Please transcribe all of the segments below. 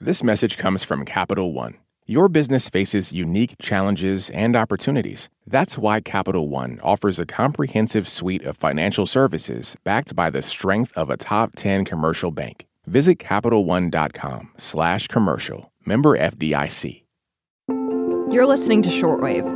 This message comes from Capital One. Your business faces unique challenges and opportunities. That's why Capital One offers a comprehensive suite of financial services backed by the strength of a top 10 commercial bank. Visit CapitalOne.com/commercial. Member FDIC. You're listening to Shortwave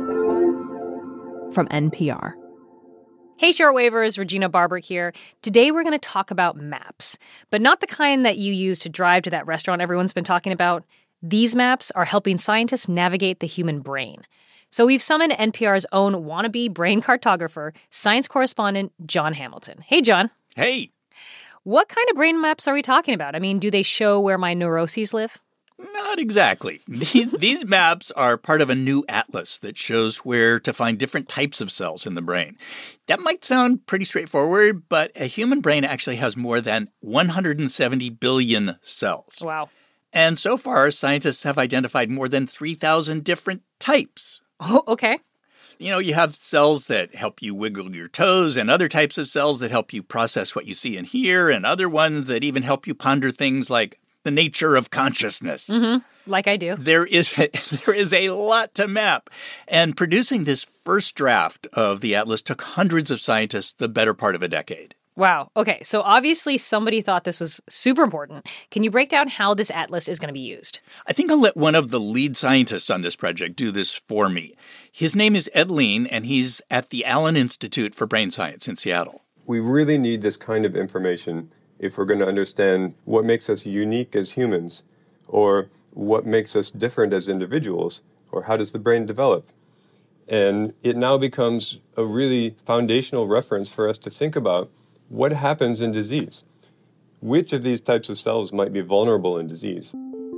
from NPR. Hey, Shortwavers, Regina Barber here. Today we're going to talk about maps, but not the kind that you use to drive to that restaurant everyone's been talking about. These maps are helping scientists navigate the human brain. So we've summoned NPR's own wannabe brain cartographer, science correspondent Jon Hamilton. Hey, Jon. Hey. What kind of brain maps are we talking about? I mean, do they show where my neuroses live? Not exactly. These maps are part of a new atlas that shows where to find different types of cells in the brain. That might sound pretty straightforward, but a human brain actually has more than 170 billion cells. Wow. And so far, scientists have identified more than 3,000 different types. Oh, okay. You know, you have cells that help you wiggle your toes and other types of cells that help you process what you see and hear, and other ones that even help you ponder things like the nature of consciousness. Mm-hmm. Like I do. There is a lot to map. And producing this first draft of the atlas took hundreds of scientists the better part of a decade. Wow. Okay, so obviously somebody thought this was super important. Can you break down how this atlas is going to be used? I think I'll let one of the lead scientists on this project do this for me. His name is Ed Lean, and he's at the Allen Institute for Brain Science in Seattle. We really need this kind of information if we're going to understand what makes us unique as humans, or what makes us different as individuals, or how does the brain develop. And it now becomes a really foundational reference for us to think about what happens in disease. Which of these types of cells might be vulnerable in disease?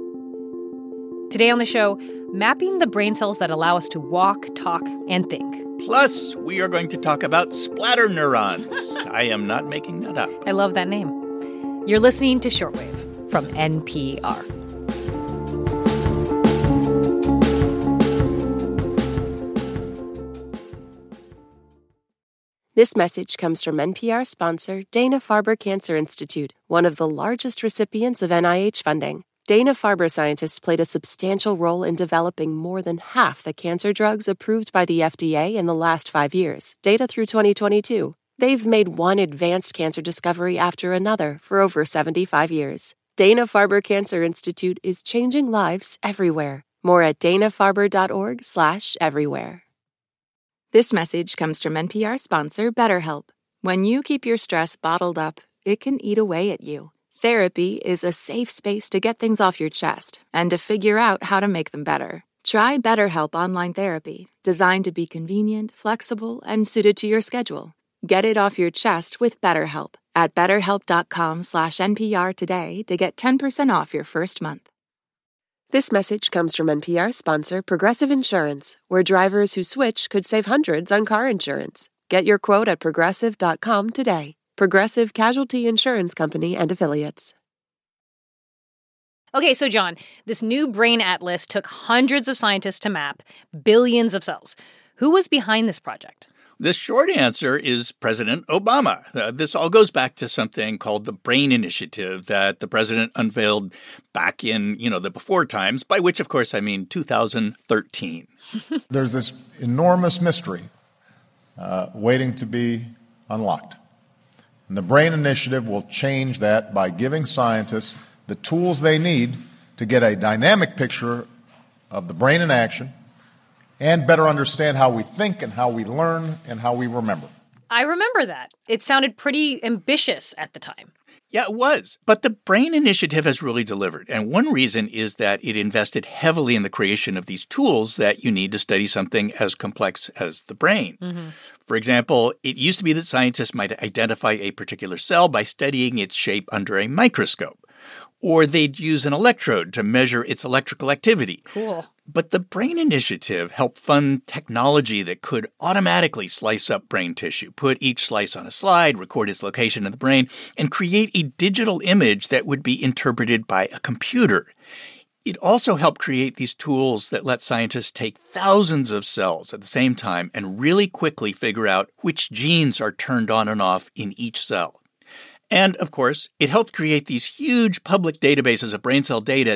Today on the show, mapping the brain cells that allow us to walk, talk, and think. Plus, we are going to talk about splatter neurons. I am not making that up. I love that name. You're listening to Shortwave from NPR. This message comes from NPR sponsor Dana-Farber Cancer Institute, one of the largest recipients of NIH funding. Dana-Farber scientists played a substantial role in developing more than half the cancer drugs approved by the FDA in the last 5 years, data through 2022. They've made one advanced cancer discovery after another for over 75 years. Dana-Farber Cancer Institute is changing lives everywhere. More at danafarber.org/everywhere. This message comes from NPR sponsor BetterHelp. When you keep your stress bottled up, it can eat away at you. Therapy is a safe space to get things off your chest and to figure out how to make them better. Try BetterHelp Online Therapy, designed to be convenient, flexible, and suited to your schedule. Get it off your chest with BetterHelp at betterhelp.com/NPR today to get 10% off your first month. This message comes from NPR sponsor Progressive Insurance, where drivers who switch could save hundreds on car insurance. Get your quote at progressive.com today. Progressive Casualty Insurance Company and Affiliates. Okay, so Jon, this new brain atlas took hundreds of scientists to map billions of cells. Who was behind this project? The short answer is President Obama. This all goes back to something called the Brain Initiative that the president unveiled back in, the before times, by which, of course, I mean 2013. There's this enormous mystery waiting to be unlocked. And the Brain Initiative will change that by giving scientists the tools they need to get a dynamic picture of the brain in action and better understand how we think and how we learn and how we remember. I remember that. It sounded pretty ambitious at the time. Yeah, it was. But the Brain Initiative has really delivered. And one reason is that it invested heavily in the creation of these tools that you need to study something as complex as the brain. Mm-hmm. For example, it used to be that scientists might identify a particular cell by studying its shape under a microscope. Or they'd use an electrode to measure its electrical activity. Cool. But the Brain Initiative helped fund technology that could automatically slice up brain tissue, put each slice on a slide, record its location in the brain, and create a digital image that would be interpreted by a computer. It also helped create these tools that let scientists take thousands of cells at the same time and really quickly figure out which genes are turned on and off in each cell. And, of course, it helped create these huge public databases of brain cell data that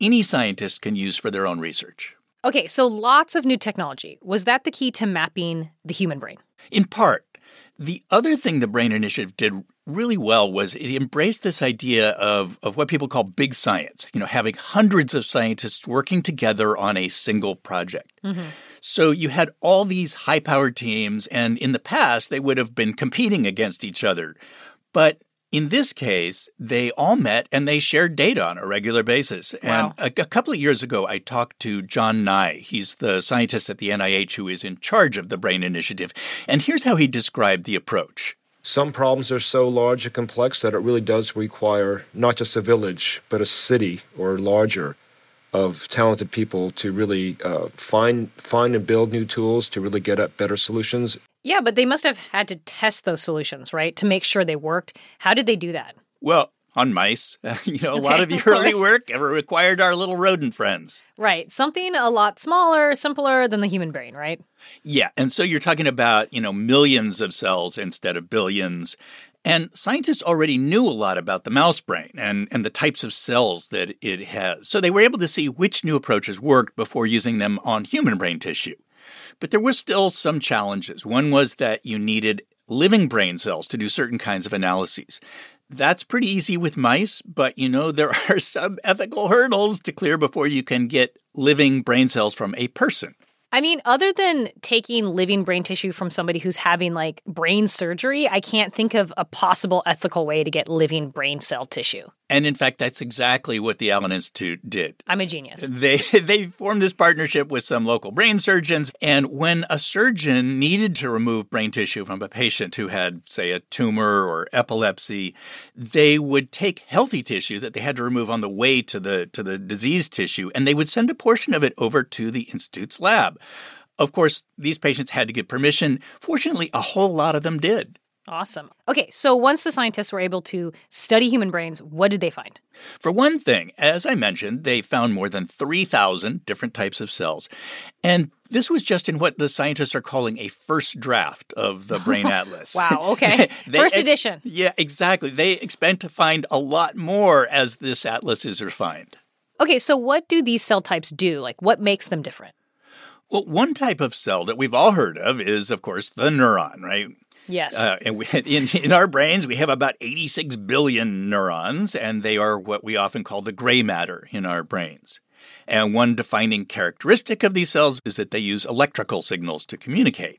any scientist can use for their own research. Okay, so lots of new technology. Was that the key to mapping the human brain? In part. The other thing the Brain Initiative did really well was it embraced this idea of what people call big science, having hundreds of scientists working together on a single project. Mm-hmm. So you had all these high-powered teams, and in the past, they would have been competing against each other. But in this case, they all met and they shared data on a regular basis. Wow. And a couple of years ago, I talked to John Nye. He's the scientist at the NIH who is in charge of the Brain Initiative. And here's how he described the approach. Some problems are so large and complex that it really does require not just a village, but a city or larger of talented people to really find and build new tools to really get at better solutions. Yeah, but they must have had to test those solutions, right, to make sure they worked. How did they do that? Well, on mice. A lot of the early work ever required our little rodent friends. Right. Something a lot smaller, simpler than the human brain, right? Yeah. And so you're talking about, millions of cells instead of billions. And scientists already knew a lot about the mouse brain and the types of cells that it has. So they were able to see which new approaches worked before using them on human brain tissue. But there were still some challenges. One was that you needed living brain cells to do certain kinds of analyses. That's pretty easy with mice, but there are some ethical hurdles to clear before you can get living brain cells from a person. I mean, other than taking living brain tissue from somebody who's having, brain surgery, I can't think of a possible ethical way to get living brain cell tissue. And in fact, that's exactly what the Allen Institute did. I'm a genius. They formed this partnership with some local brain surgeons. And when a surgeon needed to remove brain tissue from a patient who had, say, a tumor or epilepsy, they would take healthy tissue that they had to remove on the way to the diseased tissue, and they would send a portion of it over to the Institute's lab. Of course, these patients had to get permission. Fortunately, a whole lot of them did. Awesome. Okay, so once the scientists were able to study human brains, what did they find? For one thing, as I mentioned, they found more than 3,000 different types of cells. And this was just in what the scientists are calling a first draft of the Brain Atlas. Wow, okay. First edition. Yeah, exactly. They expect to find a lot more as this atlas is refined. Okay, so what do these cell types do? What makes them different? Well, one type of cell that we've all heard of is, of course, the neuron, right? Yes. And in our brains, we have about 86 billion neurons, and they are what we often call the gray matter in our brains. And one defining characteristic of these cells is that they use electrical signals to communicate.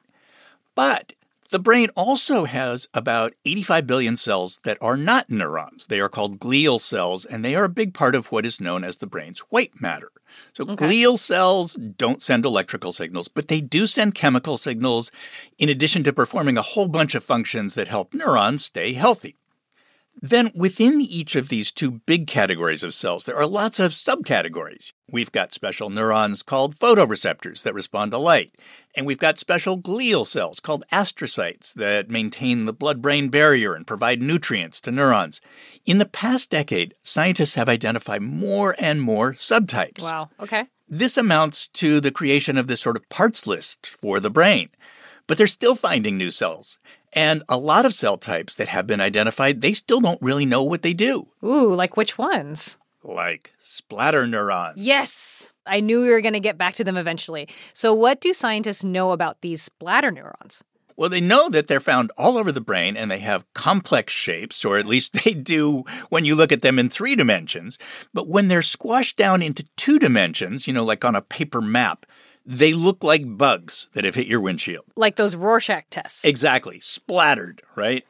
But the brain also has about 85 billion cells that are not neurons. They are called glial cells, and they are a big part of what is known as the brain's white matter. So glial cells don't send electrical signals, but they do send chemical signals in addition to performing a whole bunch of functions that help neurons stay healthy. Then within each of these two big categories of cells, there are lots of subcategories. We've got special neurons called photoreceptors that respond to light. And we've got special glial cells called astrocytes that maintain the blood-brain barrier and provide nutrients to neurons. In the past decade, scientists have identified more and more subtypes. Wow, okay. This amounts to the creation of this sort of parts list for the brain. But they're still finding new cells. And a lot of cell types that have been identified, they still don't really know what they do. Ooh, like which ones? Like splatter neurons. Yes! I knew we were going to get back to them eventually. So what do scientists know about these splatter neurons? Well, they know that they're found all over the brain and they have complex shapes, or at least they do when you look at them in 3 dimensions. But when they're squashed down into 2 dimensions, like on a paper map, they look like bugs that have hit your windshield. Like those Rorschach tests. Exactly. Splattered, right?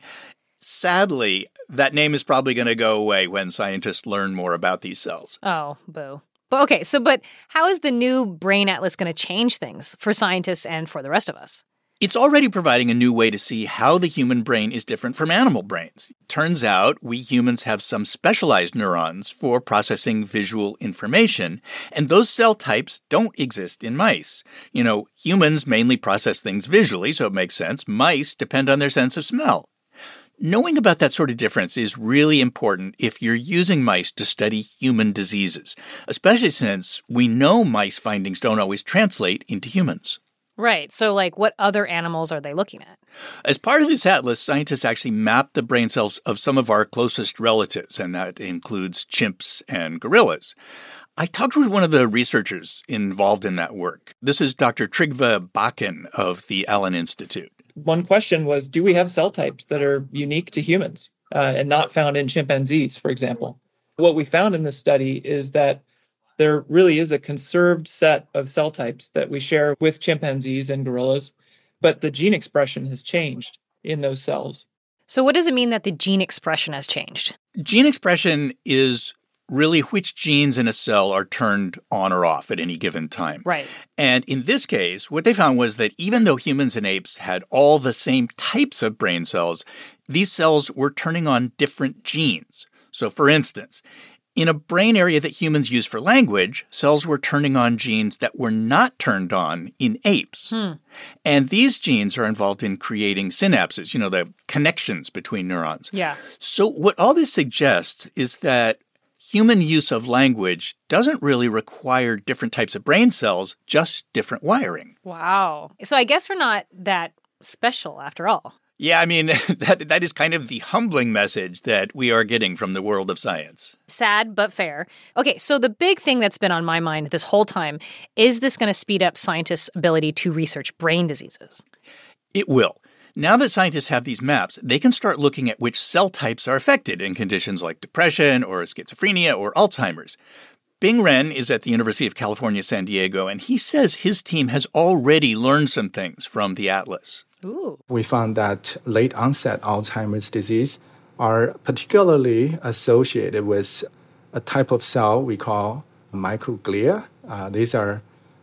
Sadly, that name is probably going to go away when scientists learn more about these cells. Oh, boo. But how is the new Brain Atlas going to change things for scientists and for the rest of us? It's already providing a new way to see how the human brain is different from animal brains. Turns out we humans have some specialized neurons for processing visual information, and those cell types don't exist in mice. Humans mainly process things visually, so it makes sense. Mice depend on their sense of smell. Knowing about that sort of difference is really important if you're using mice to study human diseases, especially since we know mice findings don't always translate into humans. Right. So, what other animals are they looking at? As part of this atlas, scientists actually mapped the brain cells of some of our closest relatives, and that includes chimps and gorillas. I talked with one of the researchers involved in that work. This is Dr. Trygve Bakken of the Allen Institute. One question was, do we have cell types that are unique to humans and not found in chimpanzees, for example? What we found in this study is that there really is a conserved set of cell types that we share with chimpanzees and gorillas, but the gene expression has changed in those cells. So what does it mean that the gene expression has changed? Gene expression is really which genes in a cell are turned on or off at any given time. Right. And in this case, what they found was that even though humans and apes had all the same types of brain cells, these cells were turning on different genes. So for instance, in a brain area that humans use for language, cells were turning on genes that were not turned on in apes. And these genes are involved in creating synapses, the connections between neurons. Yeah. So what all this suggests is that human use of language doesn't really require different types of brain cells, just different wiring. Wow. So I guess we're not that special after all. Yeah, I mean, that is kind of the humbling message that we are getting from the world of science. Sad, but fair. Okay, so the big thing that's been on my mind this whole time, is this going to speed up scientists' ability to research brain diseases? It will. Now that scientists have these maps, they can start looking at which cell types are affected in conditions like depression or schizophrenia or Alzheimer's. Bing Ren is at the University of California, San Diego, and he says his team has already learned some things from the atlas. Ooh. We found that late-onset Alzheimer's disease are particularly associated with a type of cell we call microglia. These are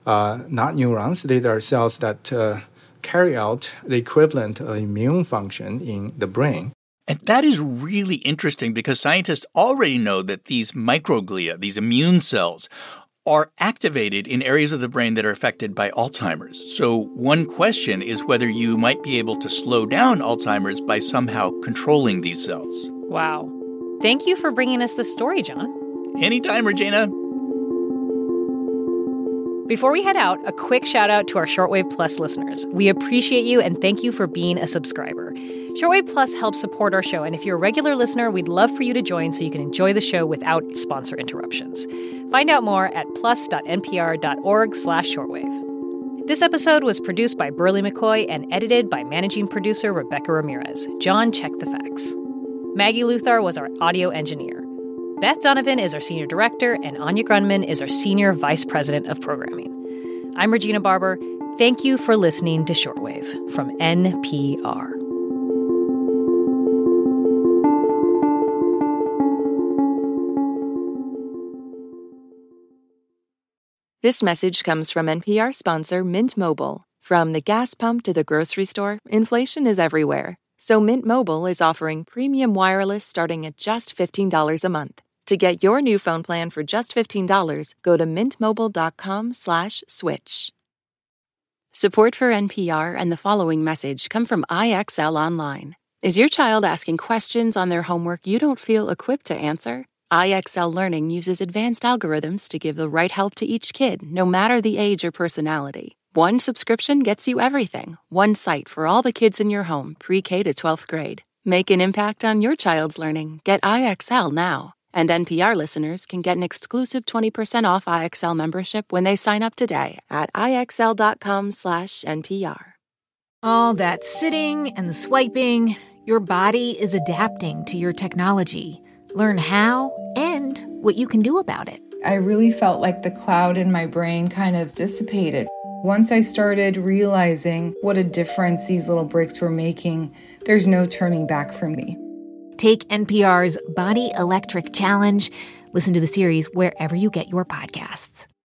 not neurons. These are cells that carry out the equivalent of immune function in the brain. And that is really interesting because scientists already know that these microglia, these immune cells, are activated in areas of the brain that are affected by Alzheimer's. So one question is whether you might be able to slow down Alzheimer's by somehow controlling these cells. Wow. Thank you for bringing us this story, John. Anytime, Regina. Before we head out, a quick shout out to our Shortwave Plus listeners. We appreciate you and thank you for being a subscriber. Shortwave Plus helps support our show, and if you're a regular listener, we'd love for you to join so you can enjoy the show without sponsor interruptions. Find out more at plus.npr.org/shortwave. This episode was produced by Burley McCoy and edited by managing producer Rebecca Ramirez. John checked the facts. Maggie Luthar was our audio engineer. Beth Donovan is our senior director, and Anya Grunman is our senior vice president of programming. I'm Regina Barber. Thank you for listening to Shortwave from NPR. This message comes from NPR sponsor Mint Mobile. From the gas pump to the grocery store, inflation is everywhere. So Mint Mobile is offering premium wireless starting at just $15 a month. To get your new phone plan for just $15, go to mintmobile.com/switch. Support for NPR and the following message come from IXL Online. Is your child asking questions on their homework you don't feel equipped to answer? IXL Learning uses advanced algorithms to give the right help to each kid, no matter the age or personality. One subscription gets you everything. One site for all the kids in your home, pre-K to 12th grade. Make an impact on your child's learning. Get IXL now. And NPR listeners can get an exclusive 20% off IXL membership when they sign up today at IXL.com/NPR. All that sitting and swiping, your body is adapting to your technology. Learn how and what you can do about it. I really felt like the cloud in my brain kind of dissipated. Once I started realizing what a difference these little breaks were making, there's no turning back for me. Take NPR's Body Electric Challenge. Listen to the series wherever you get your podcasts.